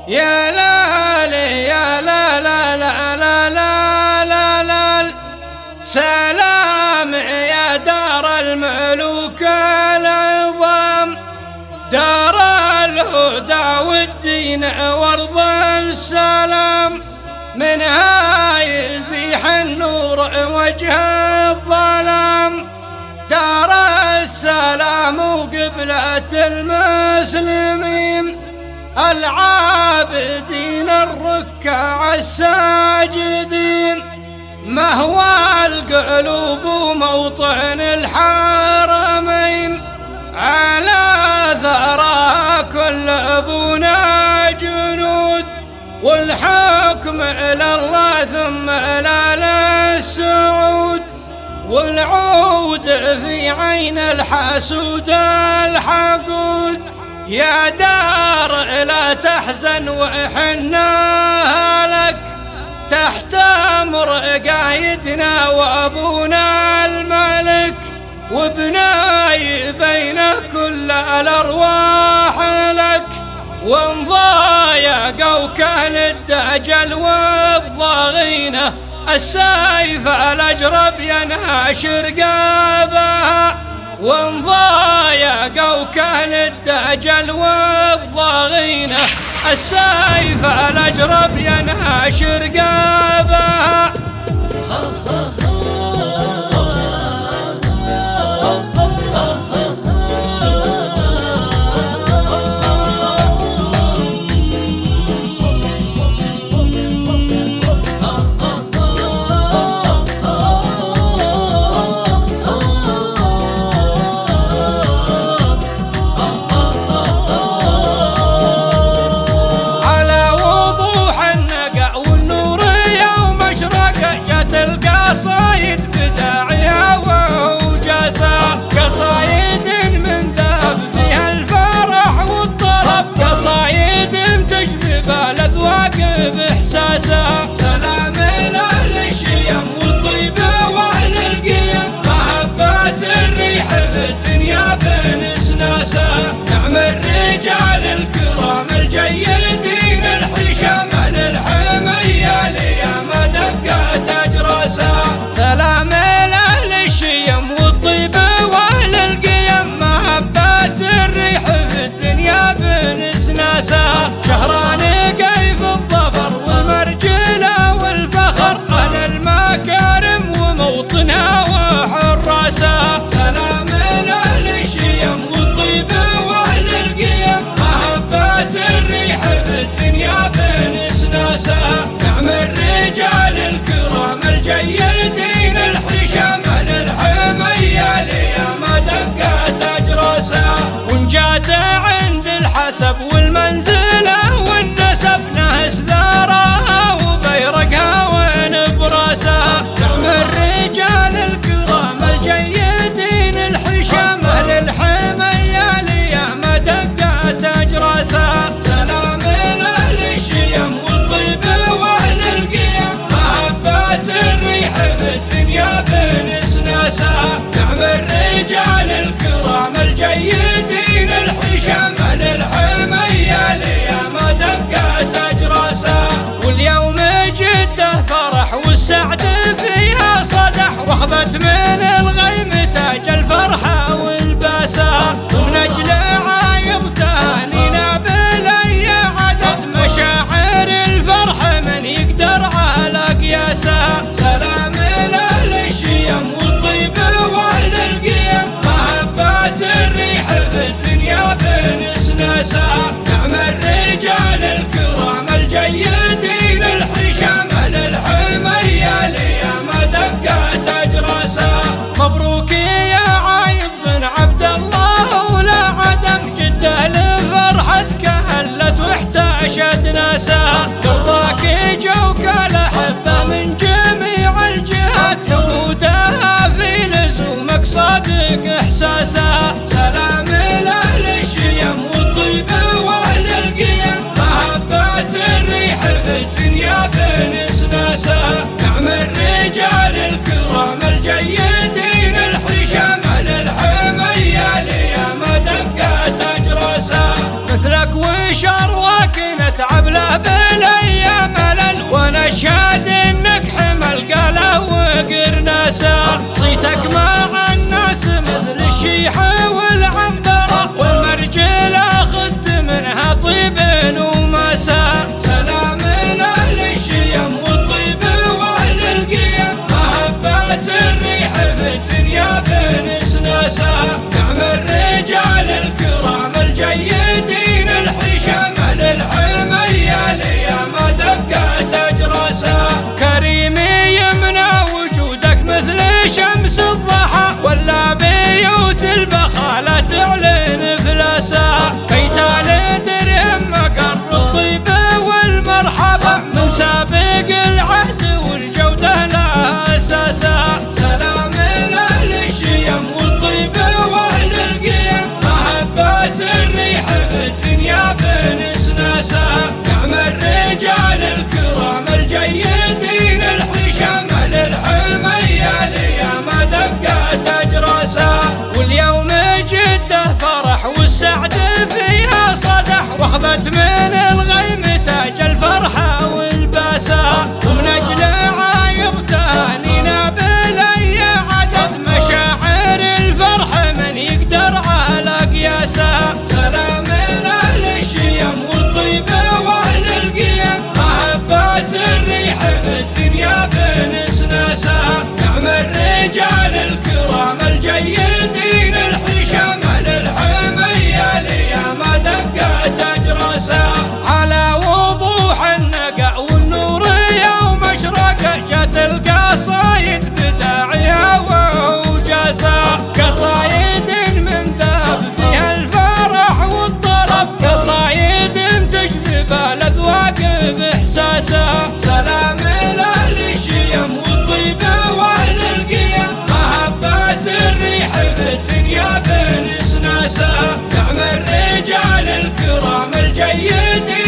يا لالي يا لا لا لا لا لا لا لا سلام يا دار الملوك العظام، دار الهدى والدين وارض السلام، منها يزيح النور وجه الظلام، دار السلام وقبلة المسلمين العابدين الركع الساجدين، مهوى القلوب وموطن الحرمين، على ثرى كل ابونا جنود، والحكم الى الله ثم الى للسعود، والعود في عين الحسود الحقود، يا دار لا تحزن وحنا لك، تحت امر قايدنا وابونا الملك، وبناي بين كل الارواح لك، وان ضايقوا كل الدجل والضغينه، السيف الاجرب ينهشر قابها، وان ضايقوا كل الدجل والضغينه، السيف الاجرب ينهشر قابها. القصايد بداعيها ووجازها، قصايد من ذهب فيها الفرح والطرب، قصايد تجذب الاذواق باحساسها، سلام لاهل الشيم والطيب واهل القيم، مهبات الريح في الدنيا بنسناسها، نعم الرجال الكرام الجيدين الحشام للحميه ليام دقات اجراسها، سلام لاهل الشيم والطيب واهل القيم، مهبات الريح في الدنيا بنسناسها، شهران كيف الظفر والمرجله والفخر، اهل المكارم وموطنها وحراسها، سلام لاهل الشيم والطيب واهل القيم، مهبات الريح في الدنيا بنسناسها، نعم الرجال الكرام الجيدين الحشام للحميه ليام دقات اجراسها، وان جات عند الحسب والمنزله والنسب، نهس ثارها وبيرقها ونبراسها، نعم الرجال الكرام الجيدين الحشام للحميه ليام دقات اجراسها، سلام لاهل الشيم والطيب واهل القيم، مهبات الريح في الدنيا بنسناسها، نعم الرجال الكرام الجيدين الحشام للحميه ليام دقات اجراسها، واليوم جده فرح والسعد فيها صدح، واخذت من الغيم تاج الفرحه والباسه، ومن اجل عايض تهانينا بالاي عدد، مشاعر الفرح من يقدر على قياسها، سلام لاهل الشيم والطيب واهل القيم، مهبات الريح في الدنيا بنسناسها، نعم الرجال الكرام الجيدين الحشام للحميه ليام دقات اجراسها، مبروك يا عايض بن عبد الله ولا عدم، جده لفرحتك هلت واحتاشت ناسها، قرباك جوك الاحبه من جميع الجهات، يقودها في لزومك صادق احساسها، سلام لاهل الشيم والطيب واهل القيم، مهبات الريح في الدنيا بنسناسها، نعم الرجال الكرام الجيدين الحشام للحميه ليام دقات اجراسها، مثلك وشر وكنت عبله مع الناس مثل الشيحة والعنبرة، والمرجلة خدت منها طيب ومساء. سلام لأهل الشيم والطيب وأهل القيم، مهبات الريح في الدنيا بنسناسا. نعم الرجال الكرام الجيدين الحشم للحمية ليما دقت أجراسا. كريم يمنى وجودك مثل شمس الضحى، ولا بيوت البخالة تعلن فلاسا. قيتال درهم مقر الطيب والمرحبا، من سابق العهد والجودة لا أساسا. سلام لأهل الشيم والطيب وأهل القيم، مهبات الريح في الدنيا بنسناسا. نعم الرجال الكرام الجيدين الحشم للحمية ليما دقت أجراسا. واليوم جده فرح والسعد فيها صدح، واخذت من الغيم تاج الفرحة والباسا. ومن أجل عايض تهانينا بلي عدد، مشاعر الفرح من يقدر على قياسا. سلام لأهل الشيم والطيب وأهل القيم، مهبات الريح في الدنيا بنسناسا. نعم الرجال الكرام الجيدين الحشم للحمية ليما دقت أجراسا. على وضوح النقا والنور يوم أشرق، جت القصايد بداعيها ووجاسا. قصايد من ذاب فيها الفرح والطرب، قصايد تجذب الأذواق بإحساسا. سلام لأهل الشيم والطيب وأهل القيم، مهبات الريح في الدنيا بنسناسا. نعم الرجال الكرام الجيدين